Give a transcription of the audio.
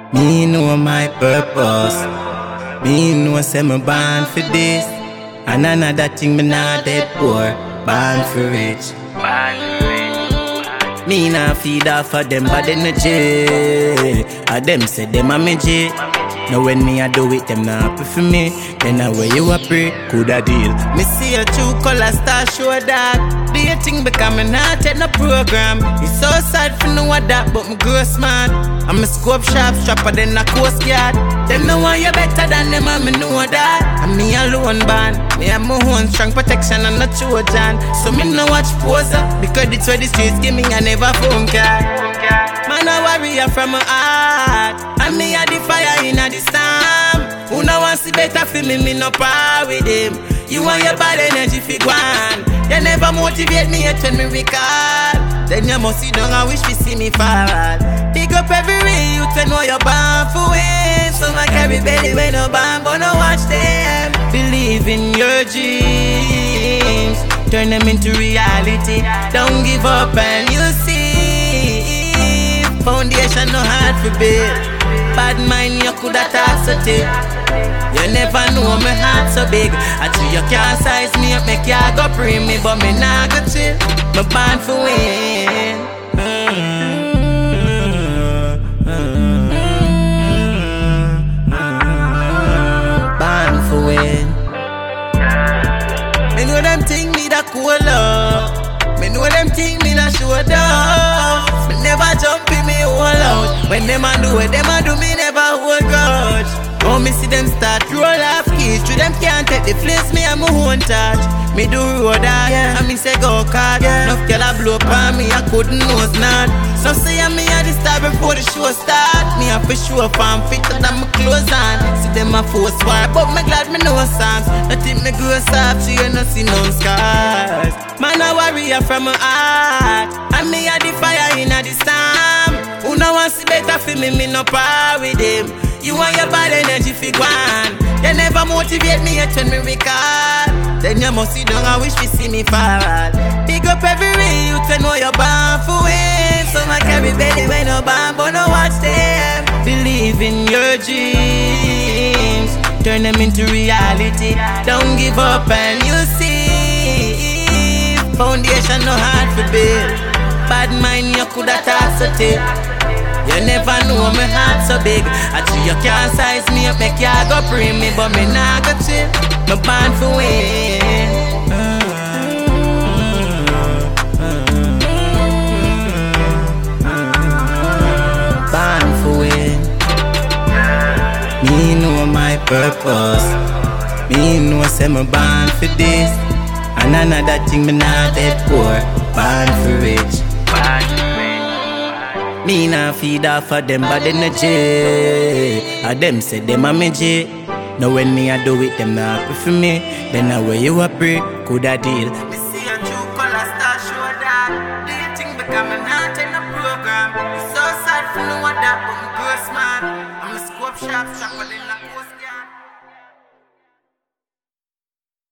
Me know my purpose. Me know say me born for this. And another thing me not dead poor. Born for rich. Me nah feed off of them bad energy. A them say them a me G. Now when me a do it, them not happy for me. Then I where you a pray, coulda deal. Me see a true color star show that. Do you think because me not take no program? It's so sad for know what that, but me grow smart. I'm a scope sharp, strapper than a coast guard. Them know why you better than them and me know that. And me alone band, me have my own strong protection and not Trojan. So me no watch poser, because it's where the streets give me a never phone card. Man a warrior from my heart, and me a the fire in a the storm. Who no want see better for me no power with him. You want your bad energy fi gwan. You never motivate me yet when me recall. Then you must sit down and wish we see me fall. Pick up every youth and know you're born for win. So I carry belly when no born, but no watch them. Believe in your dreams, turn them into reality. Don't give up and you'll see. Foundation no hard for build. Bad mind you coulda talk so thick. You never know my heart so big. I tell you can't size me up, make you go pre me, but me nah go chill. Me born for win. Born for win. Me know them think me that cool love. Me know them think me that show down. Me never jump in me whole out. When them a do it, them a do me never hold grudge. Oh, me see them start roll off keys. Through them can't take the place, me and my own touch. Me do road out, and me say go card. Enough girl a blow up on me, I couldn't know not. Some say me a the star before the show start. Me a for sure farm fitter than my clothes on. See them a force war, but me glad me know songs. Not think me grow soft, so you no see no scars. Man a warrior from my heart, and me a the fire in a the storm. Who no want see better for me no power with him. You want your bad energy fi gwan. You never motivate me yet when me recall. Then you must sit down and wish we see me fall. Pick up every youth and know you're born for win. So I carry belly when no born, but no watch them. Believe in your dreams, turn them into reality. Don't give up and you'll see. Foundation no hard for build. Bad mind you coulda talk so thick. You never know my heart so big. I tell you can't size me up, make you go pre me, but me nah go chill. Me born for win. Born for win. Me know my purpose. Me know say me born for this. And another thing me not dead poor. Born for rich. Me nah feed off of them bad energy. A them say them a me G. Now when me a do it, them not happy for me. Then I where you a pray, coulda deal. Me see a true color star show that. Do you think because me not take no program? It's so sad for know what that, but me grow smart. I'm a scope sharp, sharper than